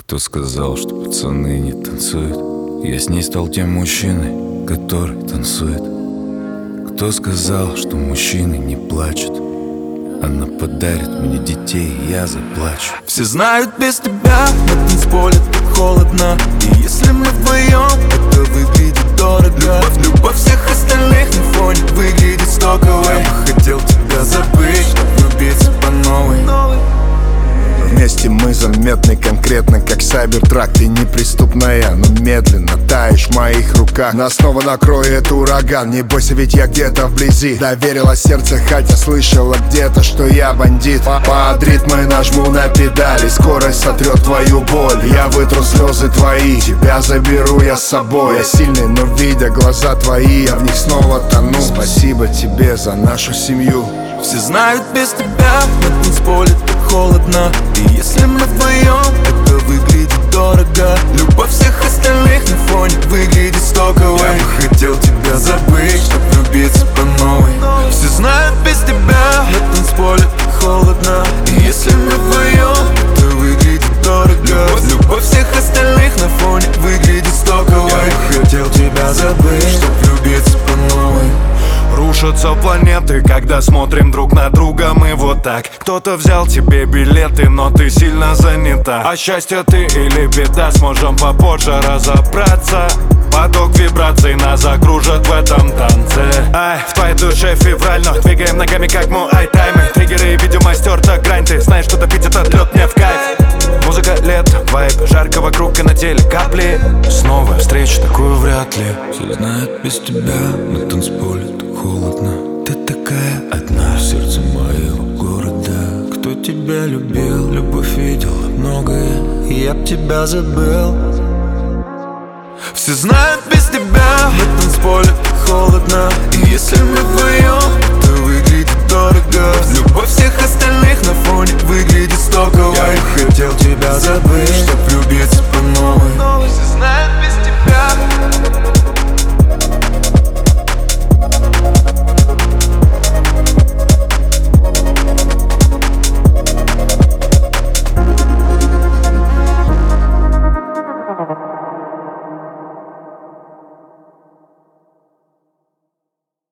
Кто сказал, что пацаны не танцуют? Я с ней стал тем мужчиной, который танцует. Кто сказал, что мужчины не плачут? Она подарит мне детей, и я заплачу. Все знают, без тебя на танцполе так холодно. И если мы вдвоем, это выглядит дорого. Любовь всех остальных на фоне выглядит стоковой. Я бы хотел тебя забыть, чтоб влюбиться по новой. Вместе мы заметны конкретно, как сайбертрак. Ты неприступная, но медленно таешь в моих руках. Нас снова накроет ураган, не бойся, ведь я где-то вблизи. Доверила сердце, хотя слышала где-то, что я бандит. Под ритмы нажму на педали, скорость сотрет твою боль. Я вытру слезы твои, тебя заберу я с собой. Я сильный, но видя глаза твои, я в них снова тону. Спасибо тебе за нашу семью. Все знают, без тебя на танцполе так холодно. И если мы вдвоем, это выглядит дорого. Любовь всех остальных на фоне выглядит стоковой. Я бы хотел тебя забыть, чтоб влюбиться по новой. Все знают, без тебя на танцполе так холодно. И если мы вдвоем, это выглядит дорого. Любовь всех остальных на фоне выглядит стоковой. Я бы хотел тебя забыть, чтоб влюбиться по новой. Рушатся планеты, когда смотрим друг на друга, мы вот так. Кто-то взял тебе билеты, но ты сильно занята. А счастье ты или беда, сможем попозже разобраться. Поток вибраций нас окружит в этом танце. Ай, в твоей душе февраль, но двигаем ногами как муай-таймы. Триггеры и видимо стерта грань, ты знаешь, что топить этот лед мне в кайф. Музыка, лето, вайб, жарко вокруг и на теле капли. Снова встречу такую вряд ли. Все знают, без тебя на танцполе так холодно. Ты такая одна в сердце моего города. Кто тебя любил, любовь видела многое, и я б тебя забыл. Все знают, без тебя на танцполе так холодно. И если мы вдвоем, то выглядит дорого. Любовь всех остальных на фоне выглядит стоковой. Я бы хотел тебя забыть,